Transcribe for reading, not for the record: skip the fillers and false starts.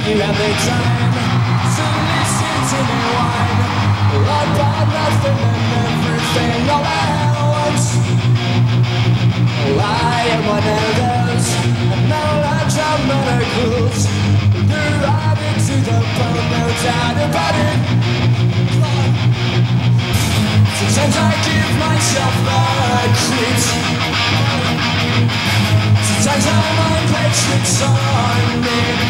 you have the time to listen to me whine about nothing and everything all at once. I am one of those knowledge of miracles. You're added to the bone, no doubt about it. Sometimes I give myself the creeps. Sometimes I'm on patience on me.